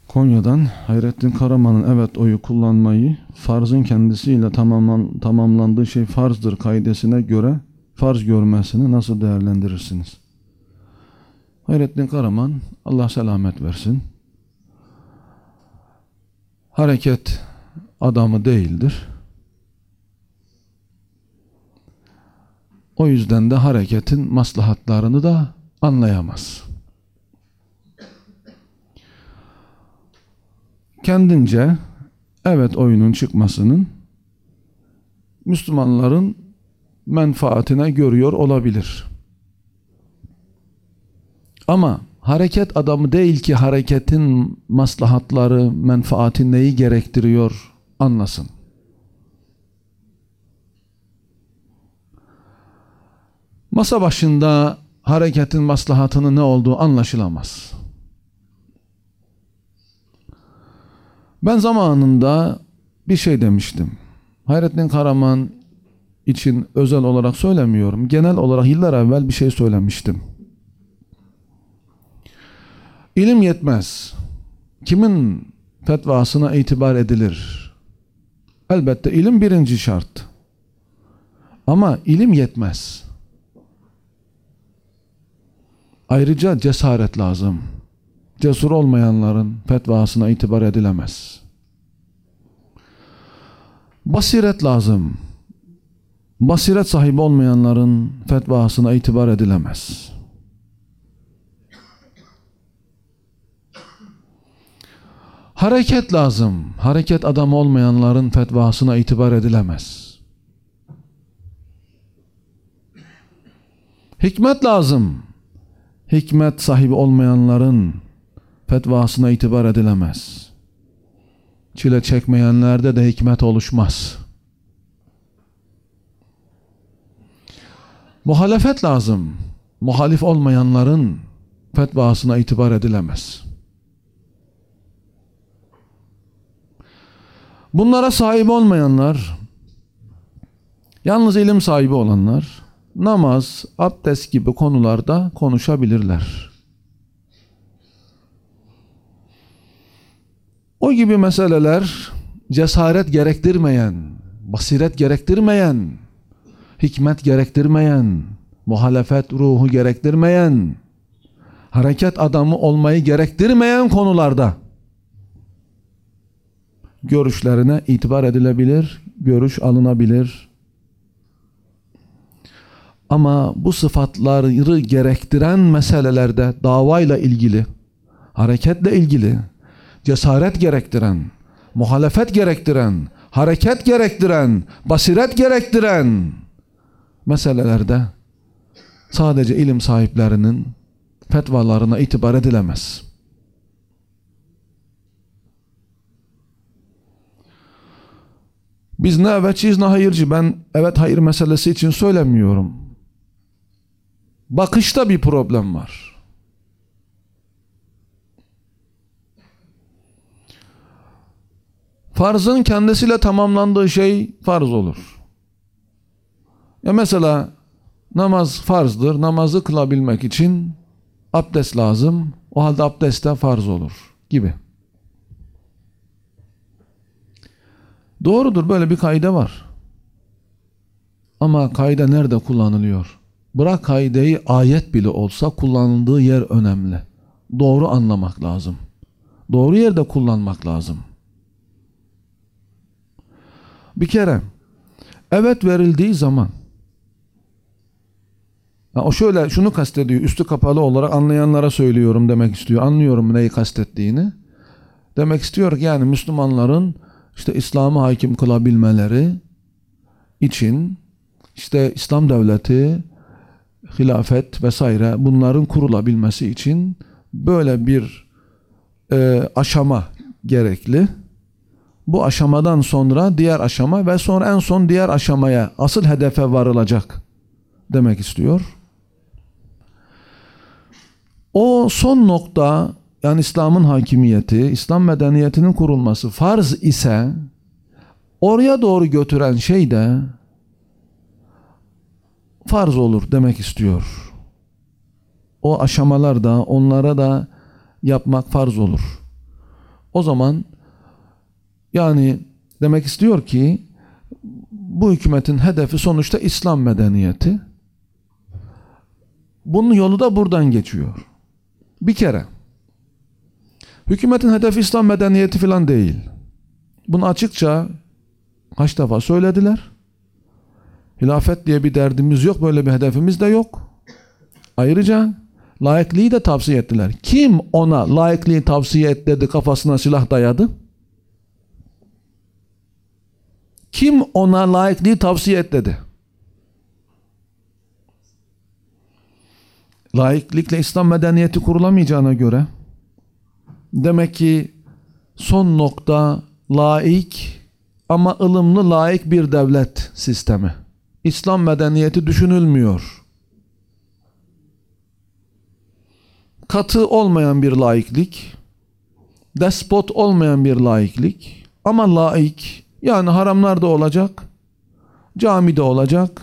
Konya'dan Hayrettin Karaman'ın evet oyu kullanmayı farzın kendisiyle tamamlandığı şey farzdır kaidesine göre farz görmesini nasıl değerlendirirsiniz? Hayrettin Karaman, Allah selamet versin, hareket adamı değildir. O yüzden de hareketin maslahatlarını da anlayamaz. Kendince evet oyunun çıkmasının Müslümanların menfaatine görüyor olabilir. Ama hareket adamı değil ki hareketin maslahatları, menfaati neyi gerektiriyor anlasın. Masa başında hareketin maslahatının ne olduğu anlaşılamaz. Ben zamanında bir şey demiştim. Hayrettin Karaman için özel olarak söylemiyorum. Genel olarak yıllar evvel bir şey söylemiştim. İlim yetmez. Kimin fetvasına itibar edilir? Elbette ilim birinci şart. Ama ilim yetmez. Ayrıca cesaret lazım. Cesur olmayanların fetvasına itibar edilemez. Basiret lazım. Basiret sahibi olmayanların fetvasına itibar edilemez. Hareket lazım. Hareket adamı olmayanların fetvasına itibar edilemez. Hikmet lazım. Hikmet sahibi olmayanların fetvasına itibar edilemez. Çile çekmeyenlerde de hikmet oluşmaz. Muhalefet lazım. Muhalif olmayanların fetvasına itibar edilemez. Bunlara sahip olmayanlar, yalnız ilim sahibi olanlar, namaz, abdest gibi konularda konuşabilirler. O gibi meseleler cesaret gerektirmeyen, basiret gerektirmeyen, hikmet gerektirmeyen, muhalefet ruhu gerektirmeyen, hareket adamı olmayı gerektirmeyen konularda görüşlerine itibar edilebilir, görüş alınabilir. Ama bu sıfatları gerektiren meselelerde davayla ilgili, hareketle ilgili, cesaret gerektiren, muhalefet gerektiren, hareket gerektiren, basiret gerektiren meselelerde sadece ilim sahiplerinin fetvalarına itibar edilemez. Biz ne evetçiyiz ne hayırcı. Ben evet hayır meselesi için söylemiyorum. Bakışta bir problem var. Farzın kendisiyle tamamlandığı şey farz olur. Ya mesela namaz farzdır. Namazı kılabilmek için abdest lazım. O halde abdest de farz olur gibi. Doğrudur, böyle bir kaide var. Ama kaide nerede kullanılıyor? Bırak kaideyi, ayet bile olsa kullanıldığı yer önemli. Doğru anlamak lazım. Doğru yerde kullanmak lazım. Bir kere evet verildiği zaman, o şöyle şunu kastediyor, üstü kapalı olarak anlayanlara söylüyorum demek istiyor. Anlıyorum neyi kastettiğini. Demek istiyor ki yani Müslümanların işte İslam'ı hakim kılabilmeleri için işte İslam devleti, hilafet vesaire bunların kurulabilmesi için böyle bir aşama gerekli. Bu aşamadan sonra diğer aşama ve sonra en son diğer aşamaya, asıl hedefe varılacak demek istiyor. O son nokta, yani İslam'ın hakimiyeti, İslam medeniyetinin kurulması farz ise oraya doğru götüren şey de farz olur demek istiyor. O aşamalarda onlara da yapmak farz olur. O zaman yani demek istiyor ki bu hükümetin hedefi sonuçta İslam medeniyeti. Bunun yolu da buradan geçiyor. Bir kere hükümetin hedefi İslam medeniyeti falan değil. Bunu açıkça kaç defa söylediler. Hilafet diye bir derdimiz yok, böyle bir hedefimiz de yok. Ayrıca laikliği de tavsiye ettiler. Kim ona laikliği tavsiye et dedi, kafasına silah dayadı? Kim ona laikliği tavsiye et dedi? Laiklikle İslam medeniyeti kurulamayacağına göre demek ki son nokta laik ama ılımlı laik bir devlet sistemi. İslam medeniyeti düşünülmüyor. Katı olmayan bir laiklik, despot olmayan bir laiklik ama laik, yani haramlar da olacak, cami de olacak,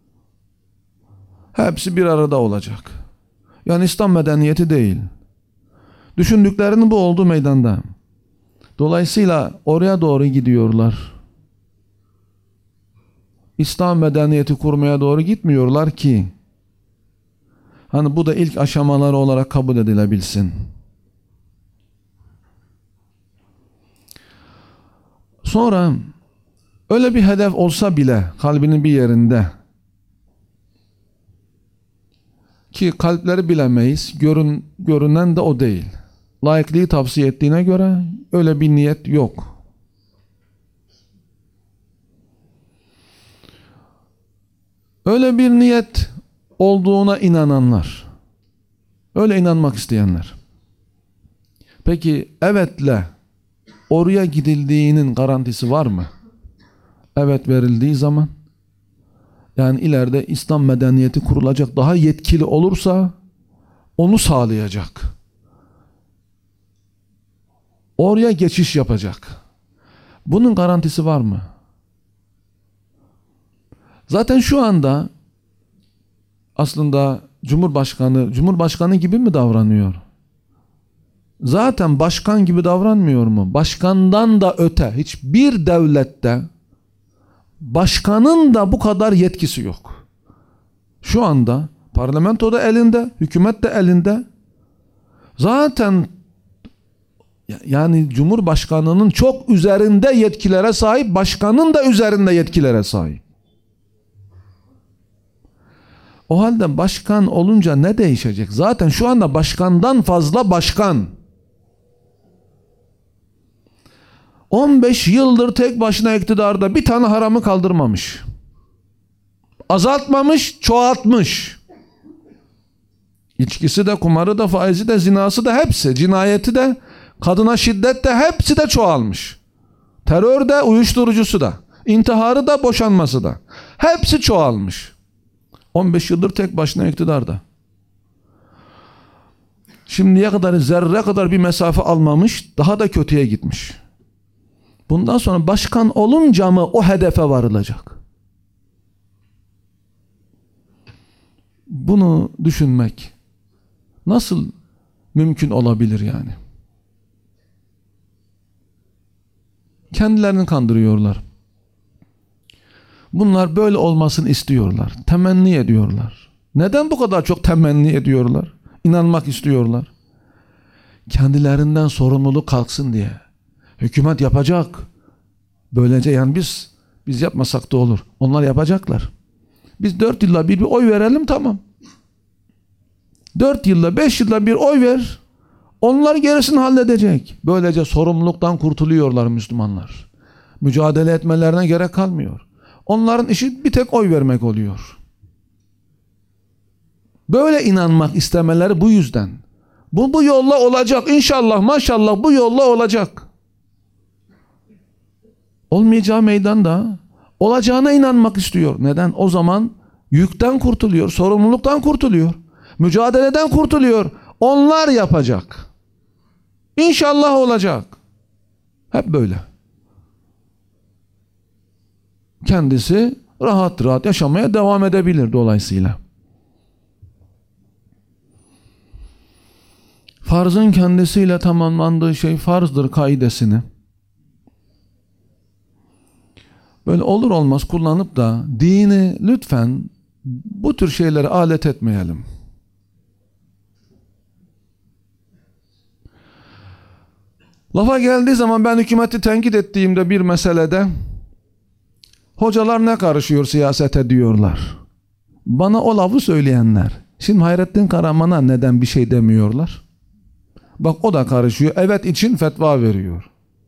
hepsi bir arada olacak. Yani İslam medeniyeti değil. Düşündüklerinin bu olduğu meydanda. Dolayısıyla oraya doğru gidiyorlar. İslam medeniyeti kurmaya doğru gitmiyorlar ki hani bu da ilk aşamaları olarak kabul edilebilsin. Sonra öyle bir hedef olsa bile kalbinin bir yerinde, ki kalpleri bilemeyiz, görünen de o değil. Laikliği tavsiye ettiğine göre öyle bir niyet yok. Öyle bir niyet olduğuna inananlar, öyle inanmak isteyenler. Peki evetle oraya gidildiğinin garantisi var mı? Evet verildiği zaman, yani ileride İslam medeniyeti kurulacak, daha yetkili olursa onu sağlayacak. Oraya geçiş yapacak. Bunun garantisi var mı? Zaten şu anda aslında Cumhurbaşkanı gibi mi davranıyor? Zaten başkan gibi davranmıyor mu? Başkandan da öte hiçbir devlette başkanın da bu kadar yetkisi yok. Şu anda parlamento da elinde, hükümet de elinde. Zaten yani Cumhurbaşkanının çok üzerinde yetkilere sahip, başkanın da üzerinde yetkilere sahip. O halde başkan olunca ne değişecek? Zaten şu anda başkandan fazla başkan. 15 yıldır tek başına iktidarda bir tane haramı kaldırmamış. Azaltmamış, çoğaltmış. İçkisi de, kumarı da, faizi de, zinası da hepsi, cinayeti de, kadına şiddet de hepsi de çoğalmış. Terör de, uyuşturucusu da, intiharı da, boşanması da. Hepsi çoğalmış. 15 yıldır tek başına iktidarda. Şimdiye kadar zerre kadar bir mesafe almamış, daha da kötüye gitmiş. Bundan sonra başkan olunca mı o hedefe varılacak? Bunu düşünmek nasıl mümkün olabilir yani? Kendilerini kandırıyorlar. Bunlar böyle olmasını istiyorlar. Temenni ediyorlar. Neden bu kadar çok temenni ediyorlar? İnanmak istiyorlar. Kendilerinden sorumluluk kalksın diye. Hükümet yapacak. Böylece yani biz yapmasak da olur. Onlar yapacaklar. Biz 4 yılda bir oy verelim, tamam. 4 yılda 5 yılda bir oy ver. Onlar gerisini halledecek. Böylece sorumluluktan kurtuluyorlar Müslümanlar. Mücadele etmelerine gerek kalmıyor. Onların işi bir tek oy vermek oluyor. Böyle inanmak istemeleri bu yüzden. Bu yolla olacak. İnşallah, maşallah bu yolla olacak. Olmayacağı meydanda olacağına inanmak istiyor. Neden? O zaman yükten kurtuluyor, sorumluluktan kurtuluyor, mücadeleden kurtuluyor. Onlar yapacak. İnşallah olacak. Hep böyle. Kendisi rahat rahat yaşamaya devam edebilir dolayısıyla. farzın kendisiyle tamamlandığı şey farzdır kaidesini böyle olur olmaz kullanıp da dini lütfen bu tür şeylere alet etmeyelim. Lafa geldiği zaman ben hükümeti tenkit ettiğimde bir meselede hocalar ne karışıyor siyasete diyorlar. Bana o lafı söyleyenler. Şimdi Hayrettin Karaman'a neden bir şey demiyorlar? Bak o da karışıyor. Evet için fetva veriyor.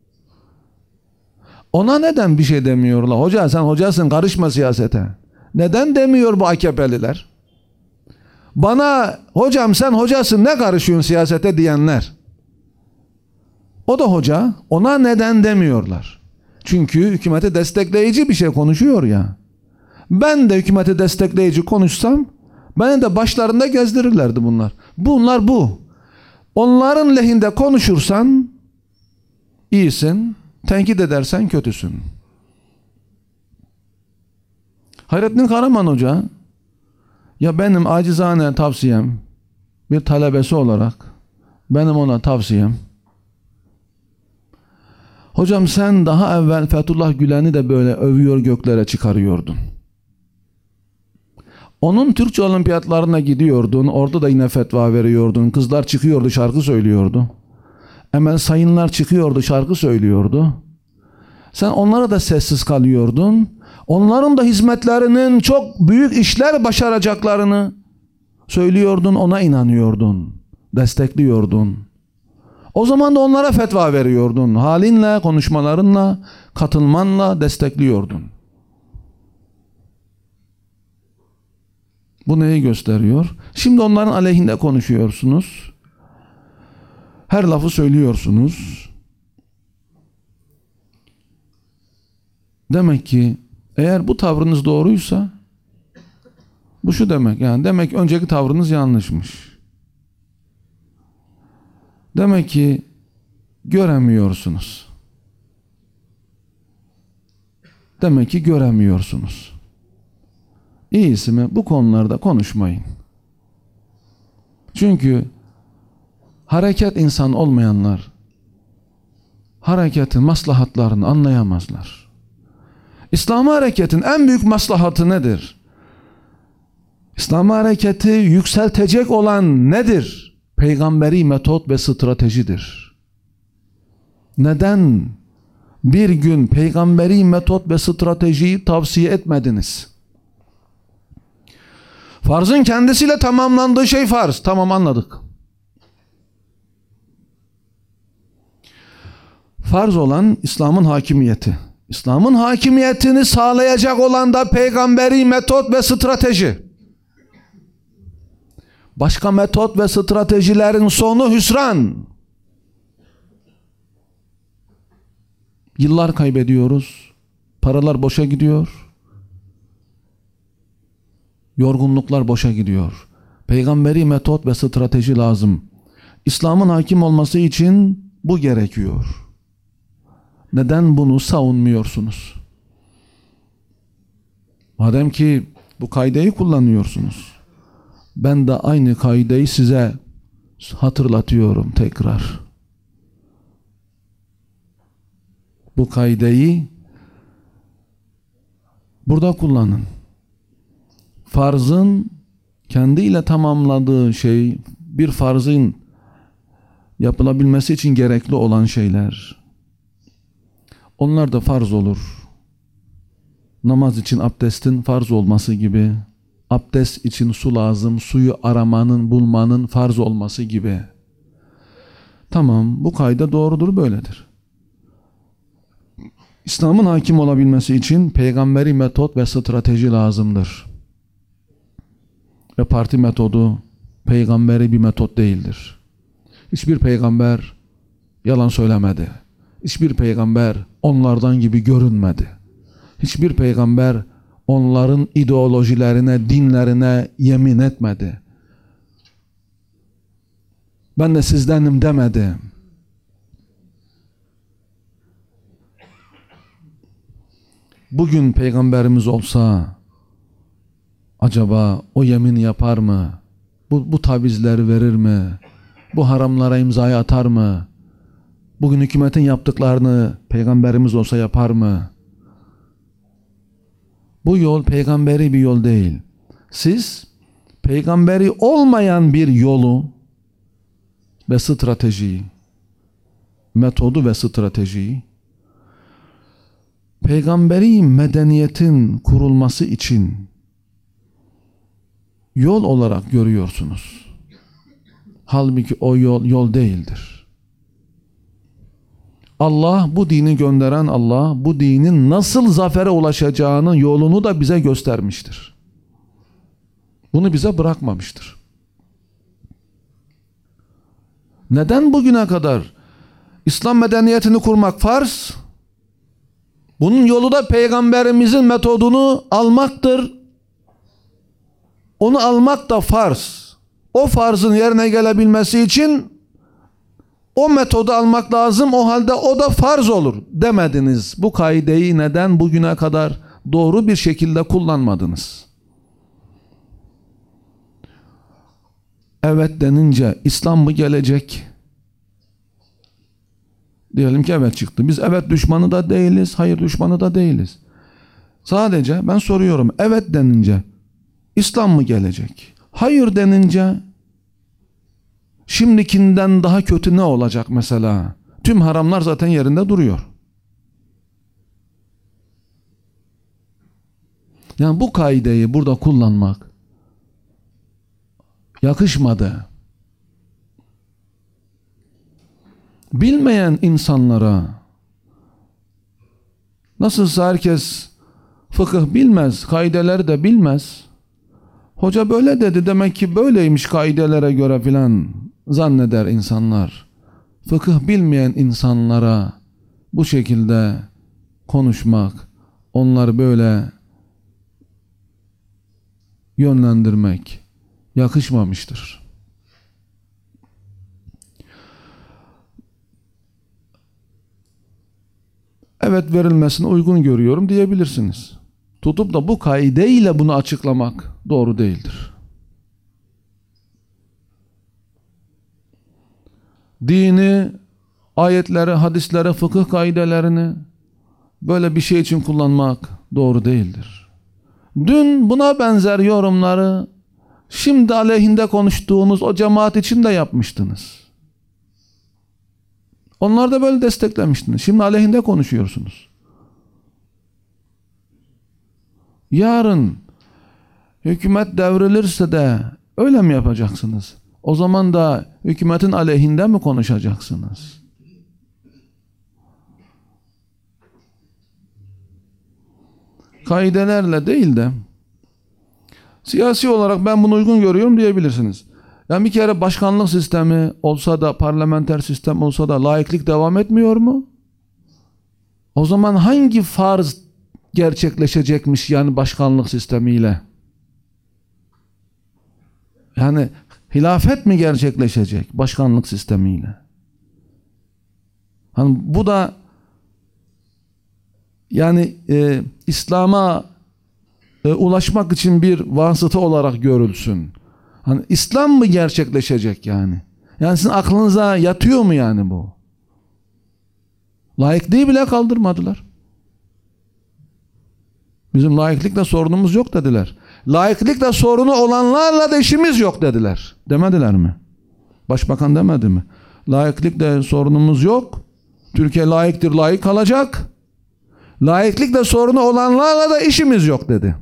Ona neden bir şey demiyorlar? Hoca sen hocasın karışma siyasete. Neden demiyor bu AKP'liler? Bana hocam sen hocasın ne karışıyorsun siyasete diyenler. O da hoca, ona neden demiyorlar. Çünkü hükümete destekleyici bir şey konuşuyor ya. Ben de hükümete destekleyici konuşsam beni de başlarında gezdirirlerdi bunlar. Bunlar bu. Onların lehinde konuşursan iyisin, tenkit edersen kötüsün. Hayrettin Karaman Hoca, ya benim acizane tavsiyem, bir talebesi olarak benim ona tavsiyem, hocam sen daha evvel Fethullah Gülen'i de böyle övüyor göklere çıkarıyordun. Onun Türkçe olimpiyatlarına gidiyordun, orada da yine fetva veriyordun. Kızlar çıkıyordu, şarkı söylüyordu. Hemen sayınlar çıkıyordu, şarkı söylüyordu. Sen onlara da sessiz kalıyordun. Onların da hizmetlerinin çok büyük işler başaracaklarını söylüyordun, ona inanıyordun, destekliyordun. O zaman da onlara fetva veriyordun. Halinle, konuşmalarınla, katılmanla destekliyordun. Bu neyi gösteriyor? Şimdi onların aleyhinde konuşuyorsunuz. Her lafı söylüyorsunuz. Demek ki eğer bu tavrınız doğruysa bu şu demek, yani demek önceki tavrınız yanlışmış. Demek ki göremiyorsunuz. Demek ki göremiyorsunuz. İyisi mi bu konularda konuşmayın. Çünkü hareket insan olmayanlar hareketin maslahatlarını anlayamazlar. İslam hareketin en büyük maslahatı nedir? İslam hareketi yükseltecek olan nedir? Peygamberi metot ve stratejidir. Neden bir gün peygamberi metot ve stratejiyi tavsiye etmediniz? Farzın kendisiyle tamamlandığı şey farz. Tamam, anladık. Farz olan İslam'ın hakimiyeti. İslam'ın hakimiyetini sağlayacak olan da peygamberi metot ve strateji. Başka metot ve stratejilerin sonu hüsran. Yıllar kaybediyoruz. Paralar boşa gidiyor. Yorgunluklar boşa gidiyor. Peygamberi metot ve strateji lazım. İslam'ın hakim olması için bu gerekiyor. Neden bunu savunmuyorsunuz? Madem ki bu kaideyi kullanıyorsunuz, ben de aynı kaideyi size hatırlatıyorum tekrar. Bu kaideyi burada kullanın. Farzın kendiyle tamamladığı şey, bir farzın yapılabilmesi için gerekli olan şeyler. Onlar da farz olur. Namaz için abdestin farz olması gibi, abdest için su lazım, suyu aramanın, bulmanın farz olması gibi. Tamam, bu kaide doğrudur, böyledir. İslam'ın hakim olabilmesi için peygamberi metot ve strateji lazımdır. Ve parti metodu peygamberi bir metot değildir. Hiçbir peygamber yalan söylemedi. Hiçbir peygamber onlardan gibi görünmedi. Hiçbir peygamber onların ideolojilerine, dinlerine yemin etmedi. Ben de sizdenim demedi. Bugün peygamberimiz olsa acaba o yemin yapar mı? Bu tavizleri verir mi? bu haramlara imzayı atar mı? Bugün hükümetin yaptıklarını peygamberimiz olsa yapar mı? Bu yol peygamberi bir yol değil. Siz peygamberi olmayan bir yolu ve stratejiyi, metodu ve stratejiyi, peygamberi medeniyetin kurulması için yol olarak görüyorsunuz. Halbuki o yol değildir. Allah, bu dini gönderen Allah, bu dinin nasıl zafere ulaşacağının yolunu da bize göstermiştir. Bunu bize bırakmamıştır. Neden bugüne kadar İslam medeniyetini kurmak farz? Bunun yolu da peygamberimizin metodunu almaktır. Onu almak da farz. O farzın yerine gelebilmesi için o metodu almak lazım. O halde o da farz olur demediniz. Bu kaideyi neden bugüne kadar doğru bir şekilde kullanmadınız? Evet denince İslam mı gelecek? Diyelim ki evet çıktı. Biz evet düşmanı da değiliz, hayır düşmanı da değiliz. Sadece ben soruyorum, evet denince İslam mı gelecek? Hayır denince şimdikinden daha kötü ne olacak mesela? Tüm haramlar zaten yerinde duruyor. Yani bu kaideyi burada kullanmak yakışmadı. Bilmeyen insanlara, nasılsa herkes fıkıh bilmez, kaideleri de bilmez. Hoca böyle dedi, demek ki böyleymiş kaidelere göre filan zanneder insanlar. Fıkıh bilmeyen insanlara bu şekilde konuşmak, onları böyle yönlendirmek yakışmamıştır. Evet verilmesini uygun görüyorum diyebilirsiniz. Tutup da bu kaideyle bunu açıklamak doğru değildir. Dini, ayetleri, hadisleri, fıkıh kaidelerini böyle bir şey için kullanmak doğru değildir. Dün buna benzer yorumları şimdi aleyhinde konuştuğunuz o cemaat için de yapmıştınız. Onlar da böyle desteklemiştiniz. Şimdi aleyhinde konuşuyorsunuz. Yarın hükümet devrilirse de öyle mi yapacaksınız? O zaman da hükümetin aleyhinde mi konuşacaksınız? Kaidelerle değil de siyasi olarak ben bunu uygun görüyorum diyebilirsiniz. Yani bir kere başkanlık sistemi olsa da, parlamenter sistem olsa da laiklik devam etmiyor mu? O zaman hangi farz gerçekleşecekmiş yani başkanlık sistemiyle? Yani hilafet mi gerçekleşecek başkanlık sistemiyle? Hani bu da yani İslam'a ulaşmak için bir vasıta olarak görülsün. Hani İslam mı gerçekleşecek yani? Yani sizin aklınıza yatıyor mu yani bu? Laikliği bile kaldırmadılar. Bizim laiklikle sorunumuz yok dediler. Laiklikle sorunu olanlarla da işimiz yok dediler. Demediler mi? Başbakan demedi mi? Laiklikle sorunumuz yok. Türkiye laiktir, laik kalacak. Laiklikle sorunu olanlarla da işimiz yok dedi.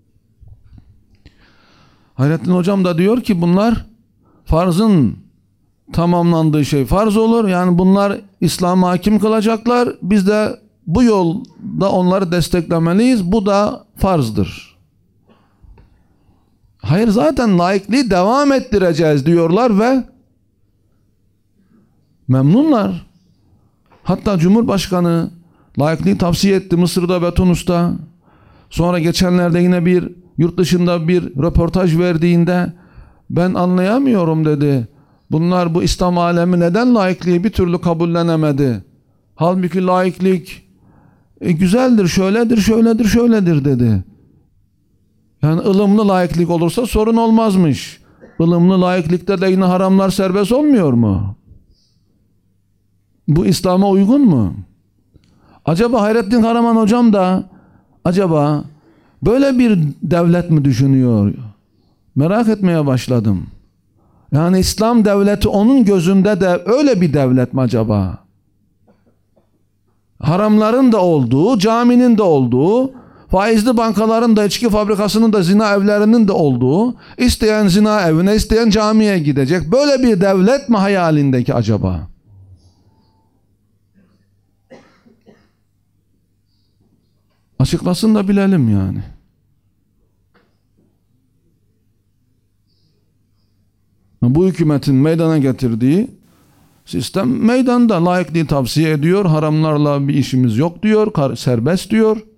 Hayrettin Hocam da diyor ki bunlar farzın tamamlandığı şey farz olur. Yani bunlar İslam'a hakim kılacaklar. Biz de bu yolda onları desteklemeliyiz. Bu da farzdır. Hayır, zaten laikliği devam ettireceğiz diyorlar ve memnunlar. Hatta Cumhurbaşkanı laikliği tavsiye etti Mısır'da ve Tunus'ta. Sonra geçenlerde yine bir yurt dışında bir röportaj verdiğinde ben anlayamıyorum dedi. Bunlar bu İslam alemi neden laikliği bir türlü kabullenemedi? Halbuki laiklik güzeldir, şöyledir, şöyledir, şöyledir dedi. Yani ılımlı laiklik olursa sorun olmazmış. ılımlı laiklikte de yine haramlar serbest olmuyor mu? Bu İslam'a uygun mu? Acaba Hayrettin Karaman hocam da acaba böyle bir devlet mi düşünüyor? Merak etmeye başladım. Yani İslam devleti onun gözünde de öyle bir devlet mi acaba? Haramların da olduğu, caminin de olduğu, faizli bankaların da, içki fabrikasının da, zina evlerinin de olduğu, isteyen zina evine, isteyen camiye gidecek. Böyle bir devlet mi hayalindeki acaba? Açıklasın da bilelim yani. Bu hükümetin meydana getirdiği sistem meydanda, laikliği tavsiye ediyor, haramlarla bir işimiz yok diyor, serbest diyor.